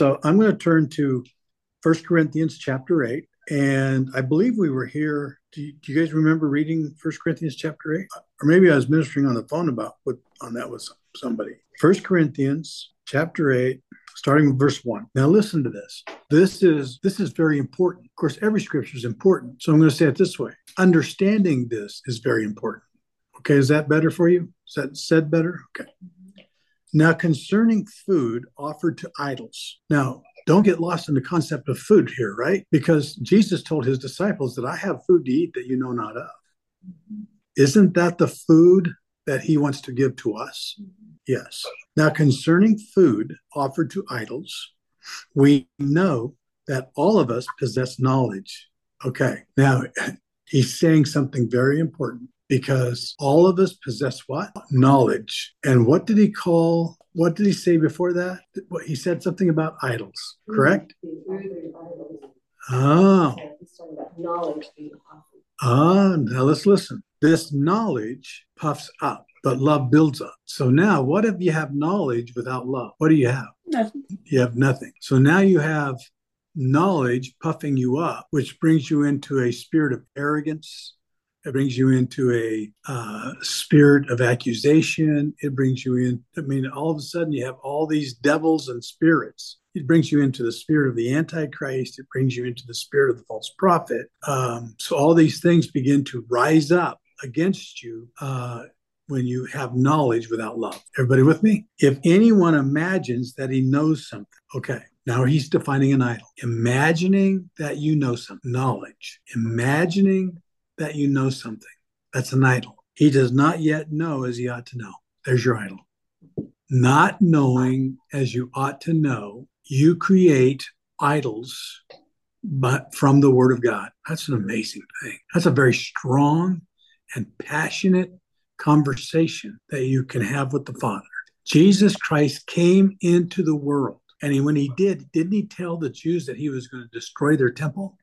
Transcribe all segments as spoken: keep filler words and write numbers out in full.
So I'm going to turn to First Corinthians chapter eight. And I believe we were here. Do you, do you guys remember reading First Corinthians chapter eight? Or maybe I was ministering on the phone about what on that with somebody. First Corinthians chapter eight, starting with verse one. Now listen to this. This is this is very important. Of course, every scripture is important. So I'm going to say it this way. Understanding this is very important. Okay, is that better for you? Is that said better? Okay. Now, concerning food offered to idols. Now, don't get lost in the concept of food here, right? Because Jesus told his disciples that I have food to eat that you know not of. Isn't that the food that he wants to give to us? Yes. Now, concerning food offered to idols, we know that all of us possess knowledge. Okay. Now, he's saying something very important. Because all of us possess what? Knowledge. And what did he call, what did he say before that? He said something about idols, correct? Oh. Ah, now let's listen. This knowledge puffs up, but love builds up. So now, what if you have knowledge without love? What do you have? Nothing. You have nothing. So now you have knowledge puffing you up, which brings you into a spirit of arrogance. It brings you into a uh, spirit of accusation. It brings you in. I mean, all of a sudden you have all these devils and spirits. It brings you into the spirit of the Antichrist. It brings you into the spirit of the false prophet. Um, so all these things begin to rise up against you uh, when you have knowledge without love. Everybody with me? If anyone imagines that he knows something, okay. Now he's defining an idol. Imagining that you know something, knowledge. Imagining that you know something. That's an idol. He does not yet know as he ought to know. There's your idol. Not knowing as you ought to know, you create idols but from the word of God. That's an amazing thing. That's a very strong and passionate conversation that you can have with the Father. Jesus Christ came into the world. And he, when he did, didn't he tell the Jews that he was going to destroy their temple?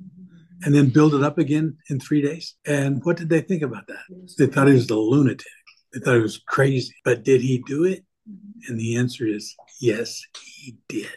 And then build it up again in three days. And what did they think about that? They thought he was a lunatic. They thought he was crazy. But did he do it? And the answer is yes, he did.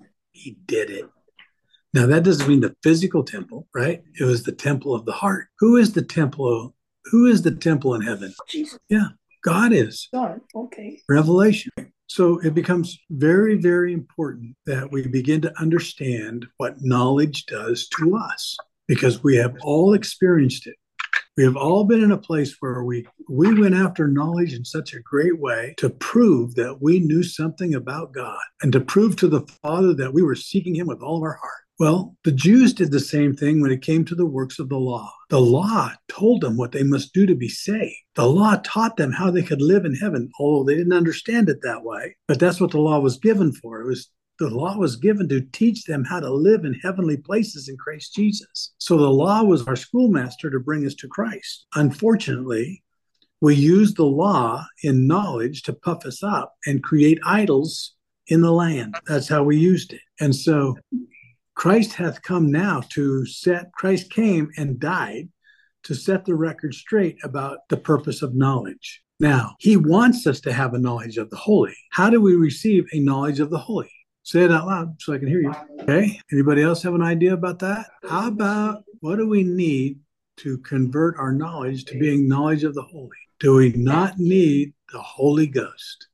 He did it. Now, that doesn't mean the physical temple, right? It was the temple of the heart. Who is the temple? Of, who is the temple in heaven? Jesus. Yeah, God is. God, okay. Revelation. So it becomes very, very important that we begin to understand what knowledge does to us. Because we have all experienced it. We have all been in a place where we, we went after knowledge in such a great way to prove that we knew something about God and to prove to the Father that we were seeking him with all of our heart. Well, the Jews did the same thing when it came to the works of the law. The law told them what they must do to be saved. The law taught them how they could live in heaven, although they didn't understand it that way. But that's what the law was given for. It was The law was given to teach them how to live in heavenly places in Christ Jesus. So the law was our schoolmaster to bring us to Christ. Unfortunately, we use the law in knowledge to puff us up and create idols in the land. That's how we used it. And so Christ hath come now to set, Christ came and died to set the record straight about the purpose of knowledge. Now, he wants us to have a knowledge of the holy. How do we receive a knowledge of the holy? Say it out loud so I can hear you. Okay. Anybody else have an idea about that? How about what do we need to convert our knowledge to being knowledge of the holy? Do we not need the Holy Ghost?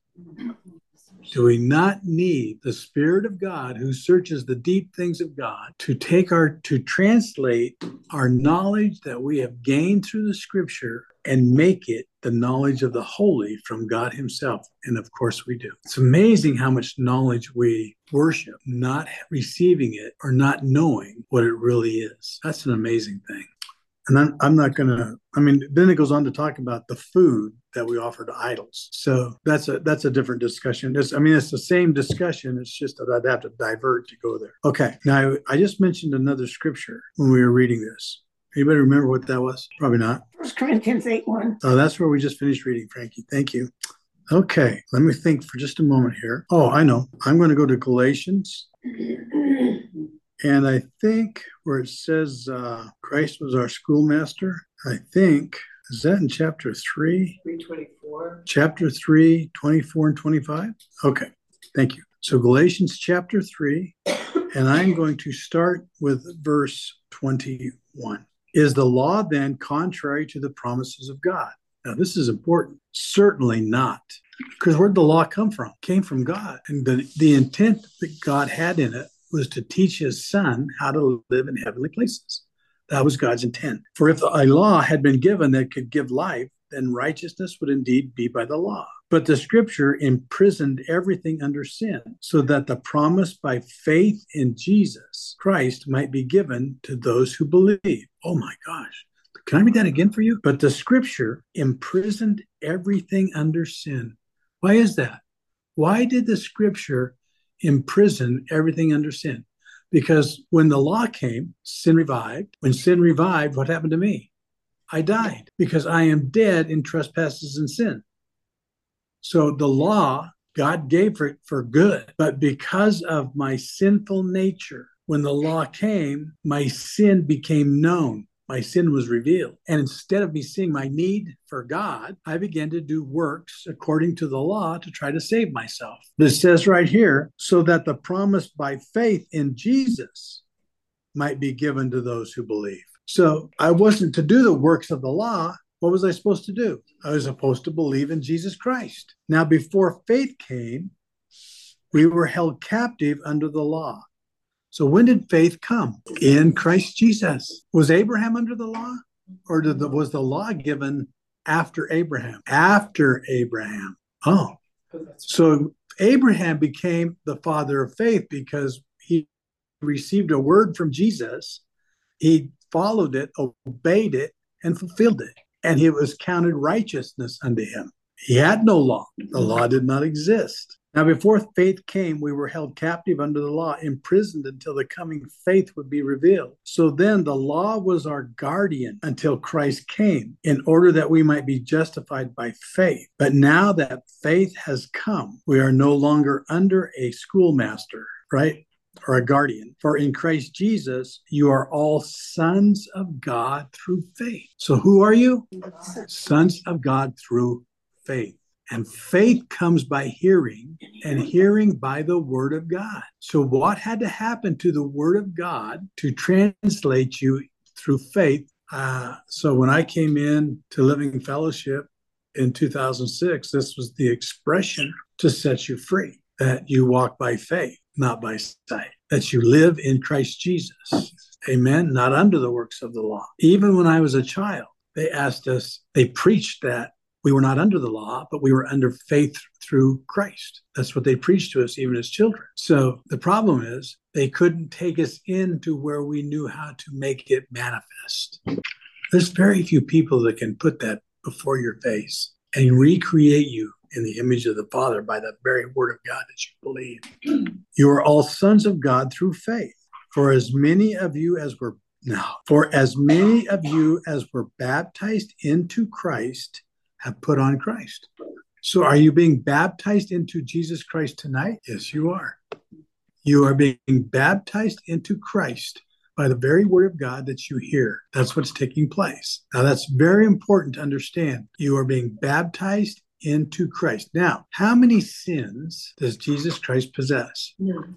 Do we not need the Spirit of God who searches the deep things of God to take our, to translate our knowledge that we have gained through the scripture and make it the knowledge of the holy from God himself? And of course we do. It's amazing how much knowledge we worship, not receiving it or not knowing what it really is. That's an amazing thing. And I'm, I'm not going to, I mean, then it goes on to talk about the food that we offer to idols. So that's a that's a different discussion. It's, I mean, it's the same discussion. It's just that I'd have to divert to go there. Okay. Now, I just mentioned another scripture when we were reading this. Anybody remember what that was? Probably not. First Corinthians eight one. Oh, that's where we just finished reading, Frankie. Thank you. Okay. Let me think for just a moment here. Oh, I know. I'm going to go to Galatians. And I think where it says uh, Christ was our schoolmaster, I think, is that in chapter three? three twenty-four. Chapter three, twenty-four and twenty-five? Okay, thank you. So Galatians chapter three, and I'm going to start with verse twenty-one. Is the law then contrary to the promises of God? Now, this is important. Certainly not. Because where did the law come from? It came from God. And the, the intent that God had in it was to teach his son how to live in heavenly places. That was God's intent. For if a law had been given that could give life, then righteousness would indeed be by the law. But the scripture imprisoned everything under sin, so that the promise by faith in Jesus Christ might be given to those who believe. Oh my gosh. Can I read that again for you? But the scripture imprisoned everything under sin. Why is that? Why did the scripture imprison everything under sin? Because when the law came, sin revived. When sin revived, what happened to me? I died because I am dead in trespasses and sin. So the law God gave for, for good, but because of my sinful nature, when the law came, my sin became known. My sin was revealed. And instead of me seeing my need for God, I began to do works according to the law to try to save myself. This says right here, so that the promise by faith in Jesus might be given to those who believe. So I wasn't to do the works of the law. What was I supposed to do? I was supposed to believe in Jesus Christ. Now, before faith came, we were held captive under the law. So when did faith come? In Christ Jesus. Was Abraham under the law? Or did the, was the law given after Abraham? After Abraham. Oh. So Abraham became the father of faith because he received a word from Jesus. He followed it, obeyed it, and fulfilled it. And it was counted righteousness unto him. He had no law. The law did not exist. Now, before faith came, we were held captive under the law, imprisoned until the coming faith would be revealed. So then the law was our guardian until Christ came, in order that we might be justified by faith. But now that faith has come, we are no longer under a schoolmaster, right? Or a guardian. For in Christ Jesus, you are all sons of God through faith. So who are you? Sons of God through faith. And faith comes by hearing, and hearing by the word of God. So what had to happen to the word of God to translate you through faith? Uh, so when I came in to Living Fellowship in two thousand six, this was the expression to set you free, that you walk by faith, not by sight, that you live in Christ Jesus. Amen. Not under the works of the law. Even when I was a child, they asked us, they preached that we were not under the law, but we were under faith through Christ. That's what they preached to us, even as children. So the problem is they couldn't take us into where we knew how to make it manifest. There's very few people that can put that before your face and recreate you in the image of the Father by the very word of God that you believe. You are all sons of God through faith. For as many of you as were now, for as many of you as were baptized into Christ have put on Christ. So are you being baptized into Jesus Christ tonight? Yes, you are. You are being baptized into Christ by the very word of God that you hear. That's what's taking place. Now, that's very important to understand. You are being baptized into Christ. Now, how many sins does Jesus Christ possess? No.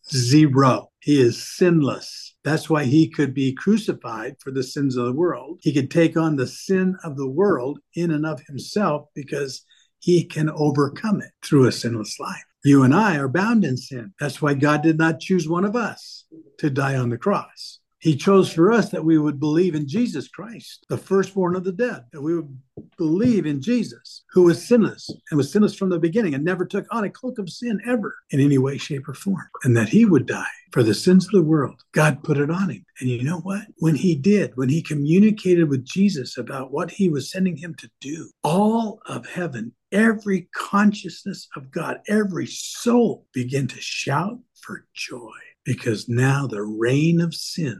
Zero. He is sinless. That's why he could be crucified for the sins of the world. He could take on the sin of the world in and of himself because he can overcome it through a sinless life. You and I are bound in sin. That's why God did not choose one of us to die on the cross. He chose for us that we would believe in Jesus Christ, the firstborn of the dead, that we would believe in Jesus, who was sinless and was sinless from the beginning and never took on a cloak of sin ever in any way, shape, or form, and that he would die for the sins of the world. God put it on him. And you know what? When he did, when he communicated with Jesus about what he was sending him to do, all of heaven, every consciousness of God, every soul began to shout for joy, because now the reign of sin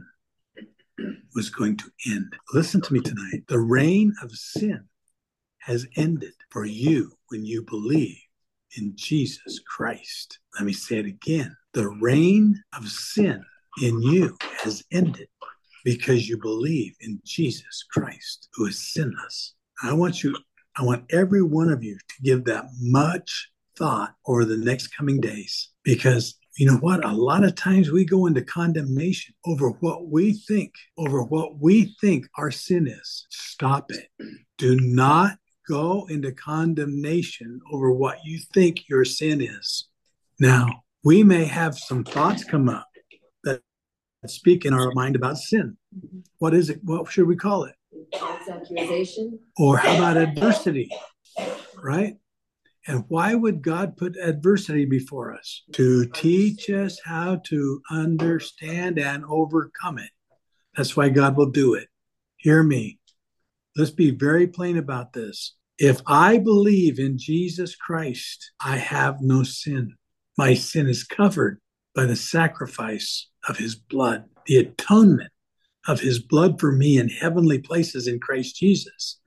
was going to end. Listen to me tonight. The reign of sin has ended for you when you believe in Jesus Christ. Let me say it again. The reign of sin in you has ended because you believe in Jesus Christ, who is sinless. I want you, I want every one of you to give that much thought over the next coming days, Because you know what? A lot of times we go into condemnation over what we think, over what we think our sin is. Stop it. Do not go into condemnation over what you think your sin is. Now, we may have some thoughts come up that speak in our mind about sin. What is it? What should we call it? False accusation. Or how about adversity? Right? And why would God put adversity before us? To teach us how to understand and overcome it. That's why God will do it. Hear me. Let's be very plain about this. If I believe in Jesus Christ, I have no sin. My sin is covered by the sacrifice of his blood, the atonement of his blood for me in heavenly places in Christ Jesus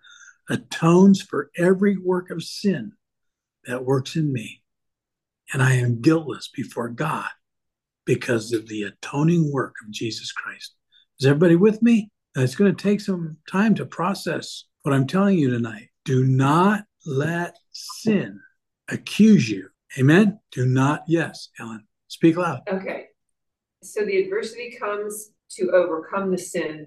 atones for every work of sin that works in me. And I am guiltless before God because of the atoning work of Jesus Christ. Is everybody with me? Now, it's going to take some time to process what I'm telling you tonight. Do not let sin accuse you. Amen? Do not, yes, Ellen, speak loud. Okay. So the adversity comes to overcome the sin.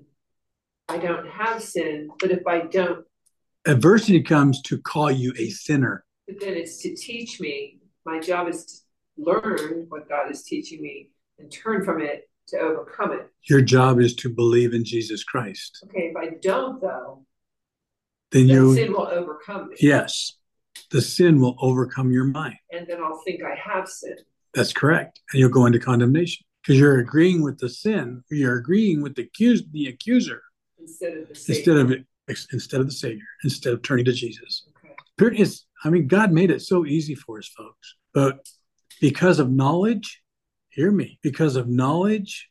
I don't have sin, but if I don't. Adversity comes to call you a sinner. But then it's to teach me. My job is to learn what God is teaching me and turn from it to overcome it. Your job is to believe in Jesus Christ. Okay, if I don't, though, then, then you, sin will overcome me. Yes, the sin will overcome your mind. And then I'll think I have sin. That's correct. And you'll go into condemnation because you're agreeing with the sin. You're agreeing with the, accused, the accuser. Instead of the Savior. Instead of, instead of the Savior. Instead of turning to Jesus. Okay. It's, I mean, God made it so easy for us, folks. But because of knowledge, hear me, because of knowledge,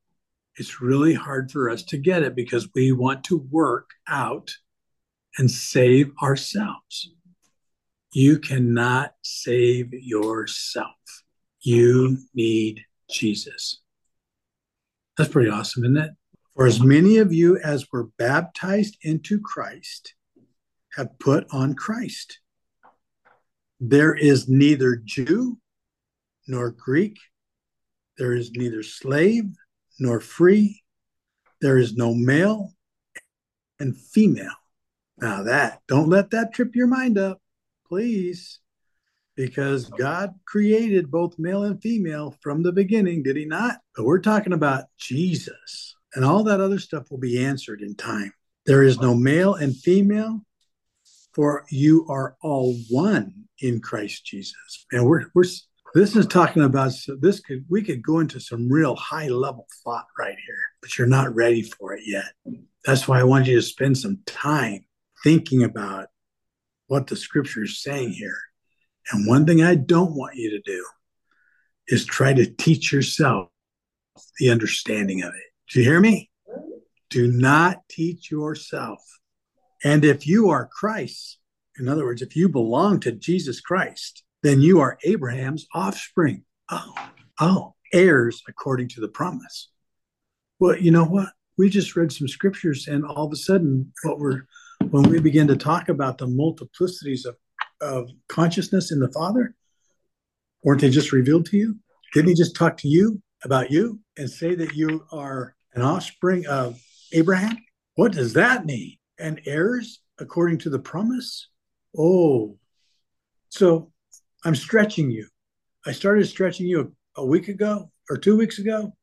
it's really hard for us to get it because we want to work out and save ourselves. You cannot save yourself. You need Jesus. That's pretty awesome, isn't it? For as many of you as were baptized into Christ have put on Christ. There is neither Jew nor Greek. There is neither slave nor free. There is no male and female. Now that, don't let that trip your mind up, please. Because God created both male and female from the beginning, did he not? But we're talking about Jesus. And all that other stuff will be answered in time. There is no male and female, for you are all one in Christ Jesus. And we're we're this is talking about so this could we could go into some real high level thought right here, but you're not ready for it yet. That's why I want you to spend some time thinking about what the scripture is saying here. And one thing I don't want you to do is try to teach yourself the understanding of it. Do you hear me? Do not teach yourself. And if you are Christ, in other words, if you belong to Jesus Christ, then you are Abraham's offspring. Oh, oh, heirs according to the promise. Well, you know what? We just read some scriptures, and all of a sudden, what we're when we begin to talk about the multiplicities of, of consciousness in the Father, weren't they just revealed to you? Didn't he just talk to you about you and say that you are an offspring of Abraham? What does that mean? And heirs according to the promise? Oh, so I'm stretching you. I started stretching you a, a week ago or two weeks ago.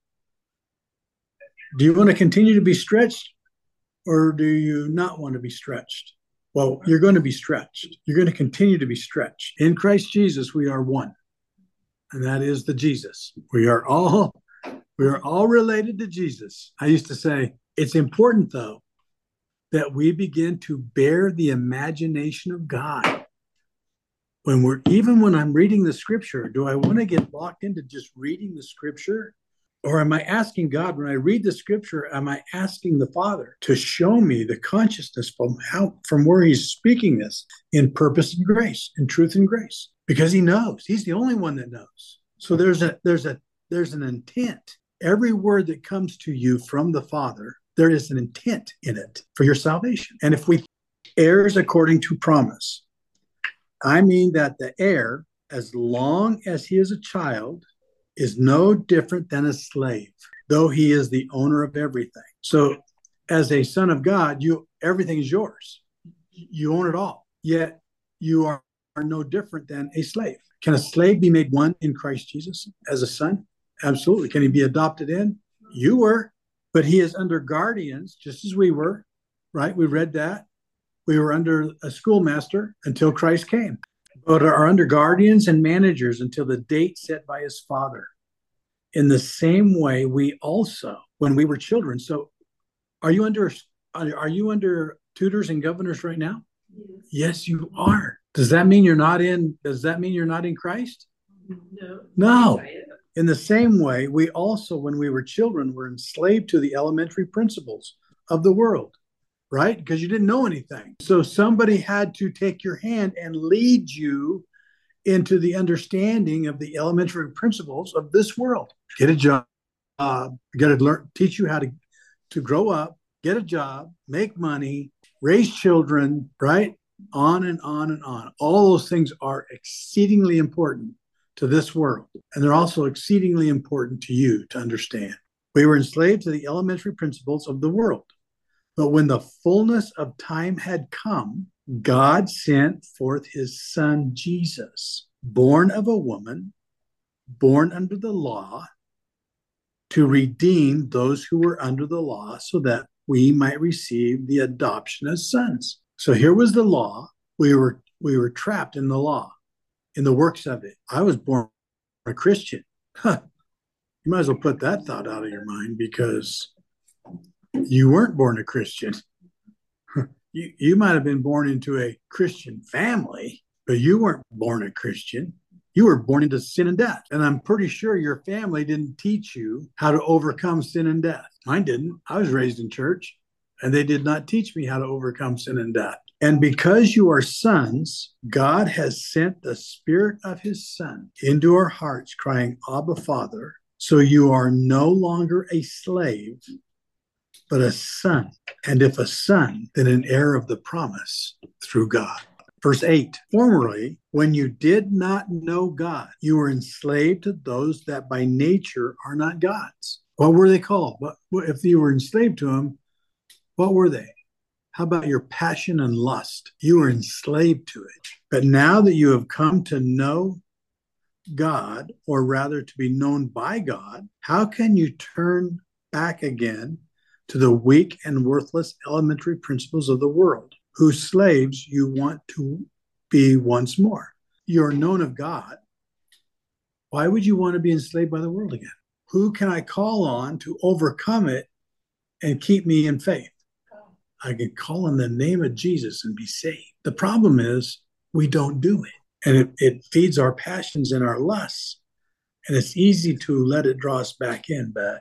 Do you want to continue to be stretched, or do you not want to be stretched? Well, you're going to be stretched. You're going to continue to be stretched. In Christ Jesus, we are one. And that is the Jesus. We are all, we are all related to Jesus. I used to say, it's important, though, that we begin to bear the imagination of God. When we're, even when I'm reading the scripture, do I want to get locked into just reading the scripture? Or am I asking God, when I read the scripture, am I asking the Father to show me the consciousness from how, from where he's speaking this in purpose and grace, in truth and grace? Because he knows. He's the only one that knows. So there's a there's a there's an intent. Every word that comes to you from the Father, there is an intent in it for your salvation. And if we heirs according to promise, I mean that the heir, as long as he is a child, is no different than a slave, though he is the owner of everything. So as a son of God, you everything is yours. You own it all. Yet you are, are no different than a slave. Can a slave be made one in Christ Jesus as a son? Absolutely. Can he be adopted in? You were, but he is under guardians, just as we were, right? We read that. We were under a schoolmaster until Christ came, but are under guardians and managers until the date set by his father. In the same way, we also, when we were children. So are you under, are you under tutors and governors right now? Yes. Yes, you are. Does that mean you're not in, does that mean you're not in Christ? No. No. In the same way, we also, when we were children, were enslaved to the elementary principles of the world, right? Because you didn't know anything. So somebody had to take your hand and lead you into the understanding of the elementary principles of this world. Get a job, uh, got to learn, teach you how to, to grow up, get a job, make money, raise children, right? On and on and on. All those things are exceedingly important to this world. And they're also exceedingly important to you to understand. We were enslaved to the elementary principles of the world. But when the fullness of time had come, God sent forth his son Jesus, born of a woman, born under the law, to redeem those who were under the law so that we might receive the adoption as sons. So here was the law. We were we were trapped in the law, in the works of it. I was born a Christian. Huh. You might as well put that thought out of your mind, because you weren't born a Christian. You, you might have been born into a Christian family, but you weren't born a Christian. You were born into sin and death. And I'm pretty sure your family didn't teach you how to overcome sin and death. Mine didn't. I was raised in church, and they did not teach me how to overcome sin and death. And because you are sons, God has sent the Spirit of his Son into our hearts, crying, Abba, Father. So you are no longer a slave, but a son. And if a son, then an heir of the promise through God. Verse eight, formerly, when you did not know God, you were enslaved to those that by nature are not God's. What were they called? What, if you were enslaved to them, what were they? How about your passion and lust? You were enslaved to it. But now that you have come to know God, or rather to be known by God, how can you turn back again to the weak and worthless elementary principles of the world, whose slaves you want to be once more? You're known of God. Why would you want to be enslaved by the world again? Who can I call on to overcome it and keep me in faith? I can call on the name of Jesus and be saved. The problem is we don't do it. And it, it feeds our passions and our lusts. And it's easy to let it draw us back in, but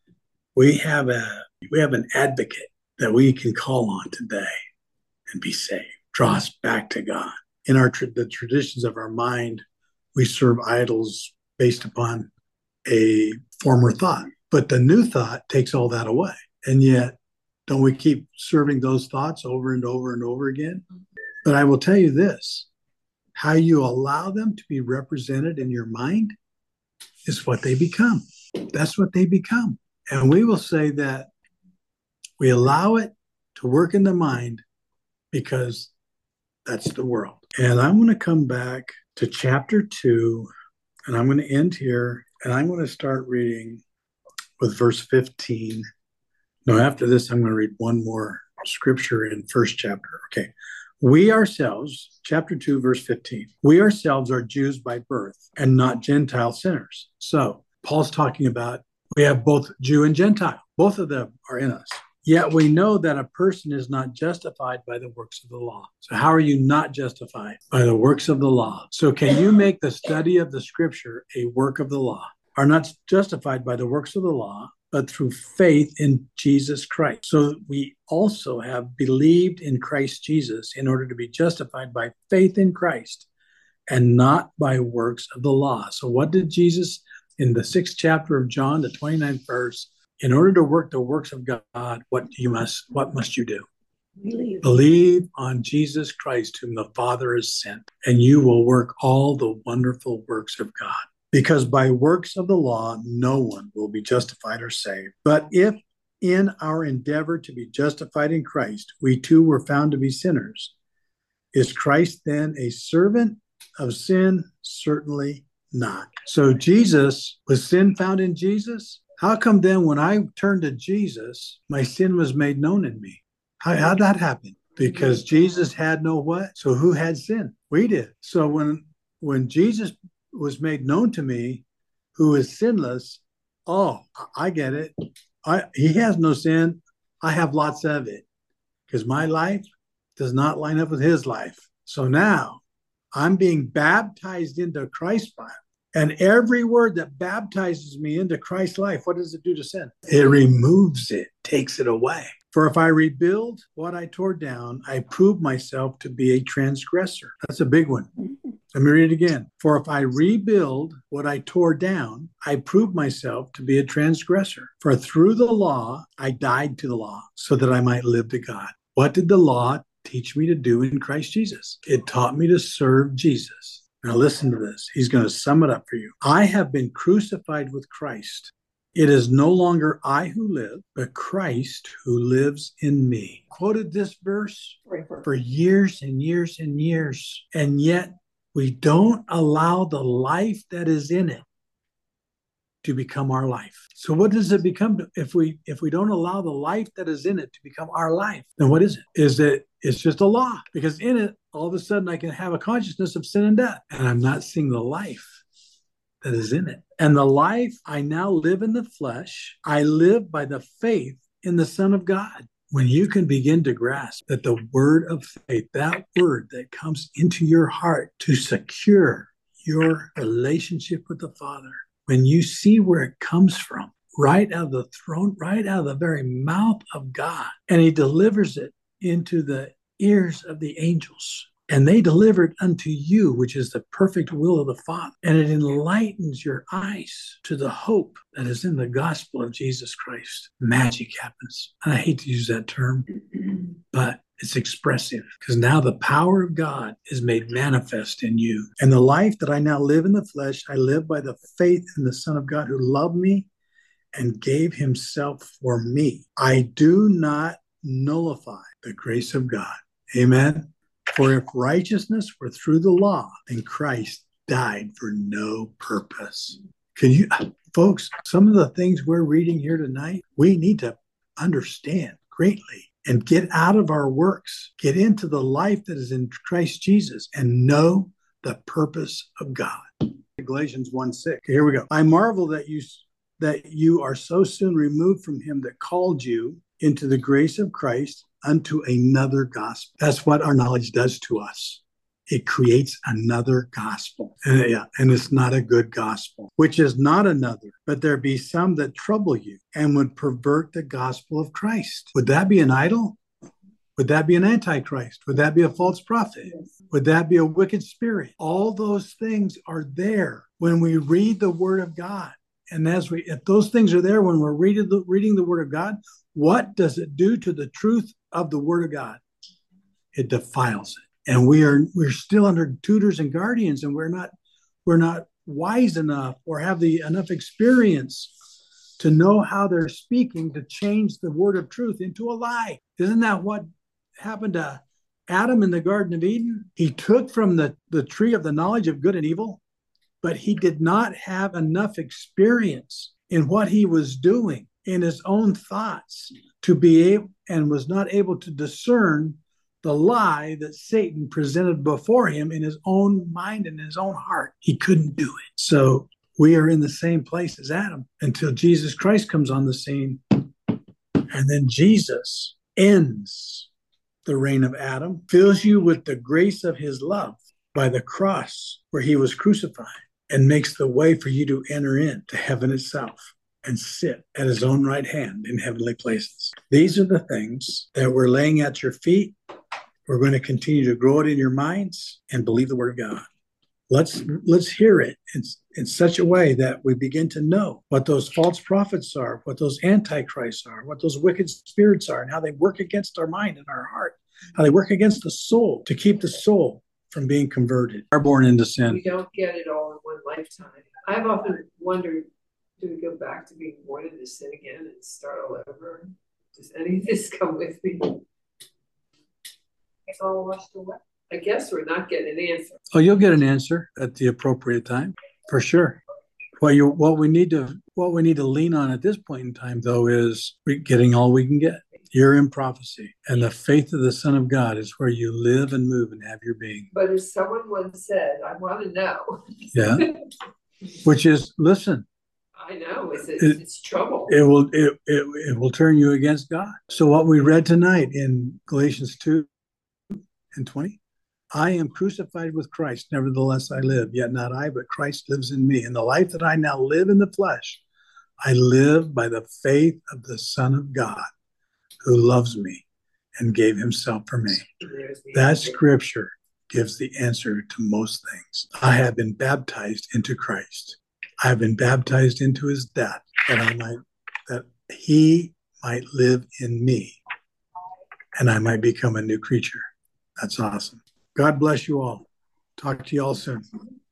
we have a we have an advocate that we can call on today and be saved. Draw us back to God. In our the traditions of our mind, we serve idols based upon a former thought. But the new thought takes all that away. And yet, don't we keep serving those thoughts over and over and over again? But I will tell you this, how you allow them to be represented in your mind is what they become. That's what they become. And we will say that we allow it to work in the mind because that's the world. And I'm going to come back to chapter two, and I'm going to end here, and I'm going to start reading with verse fifteen. No, after this, I'm going to read one more scripture in first chapter. Okay. We ourselves, chapter two, verse fifteen, we ourselves are Jews by birth and not Gentile sinners. So Paul's talking about we have both Jew and Gentile. Both of them are in us. Yet we know that a person is not justified by the works of the law. So how are you not justified? By the works of the law. So can you make the study of the scripture a work of the law? Are not justified by the works of the law, but through faith in Jesus Christ. So we also have believed in Christ Jesus in order to be justified by faith in Christ and not by works of the law. So what did Jesus, in the sixth chapter of John, the twenty-ninth verse, in order to work the works of God, what you must, what must you do? Believe. Believe on Jesus Christ, whom the Father has sent, and you will work all the wonderful works of God. because by works of the law, no one will be justified or saved. But if in our endeavor to be justified in Christ, we too were found to be sinners, is Christ then a servant of sin? Certainly not. So Jesus, was sin found in Jesus? How come then when I turned to Jesus, my sin was made known in me? How, how'd that happen? Because Jesus had no what? So who had sin? We did. So when when Jesus was made known to me, who is sinless, oh, I get it. I, he has no sin. I have lots of it because my life does not line up with his life. So now I'm being baptized into Christ's life. And every word that baptizes me into Christ's life, what does it do to sin? It removes it, takes it away. For if I rebuild what I tore down, I prove myself to be a transgressor. That's a big one. Let me read it again. For if I rebuild what I tore down, I prove myself to be a transgressor. For through the law, I died to the law so that I might live to God. What did the law teach me to do in Christ Jesus? It taught me to serve Jesus. Now listen to this. He's going to sum it up for you. I have been crucified with Christ. It is no longer I who live, but Christ who lives in me. Quoted this verse for years and years and years, and yet we don't allow the life that is in it to become our life. So what does it become if we if we don't allow the life that is in it to become our life? Then what is it? Is that it's just a law? Because in it, all of a sudden I can have a consciousness of sin and death, and I'm not seeing the life that is in it. And the life I now live in the flesh, I live by the faith in the Son of God. When you can begin to grasp that the word of faith, that word that comes into your heart to secure your relationship with the Father, when you see where it comes from, right out of the throne, right out of the very mouth of God, and he delivers it into the ears of the angels, and they deliver it unto you, which is the perfect will of the Father. And it enlightens your eyes to the hope that is in the gospel of Jesus Christ. Magic happens. And I hate to use that term, but it's expressive because now the power of God is made manifest in you. And the life that I now live in the flesh, I live by the faith in the Son of God who loved me and gave himself for me. I do not nullify the grace of God. Amen. For if righteousness were through the law, then Christ died for no purpose. Can you, folks, some of the things we're reading here tonight, we need to understand greatly and get out of our works, get into the life that is in Christ Jesus and know the purpose of God. Galatians one six. Here we go. I marvel that you that you are so soon removed from him that called you into the grace of Christ unto another gospel. That's what our knowledge does to us. It creates another gospel. And, yeah, and it's not a good gospel, which is not another, but there be some that trouble you and would pervert the gospel of Christ. Would that be an idol? Would that be an antichrist? Would that be a false prophet? Yes. Would that be a wicked spirit? All those things are there when we read the word of God. And as we, if those things are there when we're reading the, reading the word of God, what does it do to the truth of the word of God? It defiles it. And we are we're still under tutors and guardians, and we're not we're not wise enough or have the enough experience to know how they're speaking to change the word of truth into a lie. Isn't that what happened to Adam in the Garden of Eden? He took from the, the tree of the knowledge of good and evil, but he did not have enough experience in what he was doing in his own thoughts to be able, and was not able to discern the lie that Satan presented before him in his own mind and his own heart. He couldn't do it. So we are in the same place as Adam until Jesus Christ comes on the scene. And then Jesus ends the reign of Adam, fills you with the grace of his love by the cross where he was crucified, and makes the way for you to enter into heaven itself and sit at his own right hand in heavenly places. These are the things that we're laying at your feet. We're going to continue to grow it in your minds and believe the word of God. Let's let's hear it in, in such a way that we begin to know what those false prophets are, what those antichrists are, what those wicked spirits are, and how they work against our mind and our heart, how they work against the soul to keep the soul from being converted, are born into sin. We don't get it all in one lifetime. I've often wondered, do we go back to being born into sin again and start all over? Does any of this come with me? It's all washed away. I guess we're not getting an answer. Oh, you'll get an answer at the appropriate time, for sure. What you what we need to what we need to lean on at this point in time, though, is we getting all we can get. You're in prophecy, and the faith of the Son of God is where you live and move and have your being. But as someone once said, I want to know. Yeah. Which is, listen. I know it's it's, It- it's trouble. It will it, it it will turn you against God. So what we read tonight in Galatians two and twenty, I am crucified with Christ, nevertheless I live, yet not I, but Christ lives in me. And the life that I now live in the flesh, I live by the faith of the Son of God, who loves me and gave himself for me. There's the That answer. scripture gives the answer to most things. I have been baptized into Christ. I have been baptized into his death, that I might, that he might live in me, and I might become a new creature. That's awesome. God bless you all. Talk to you all soon.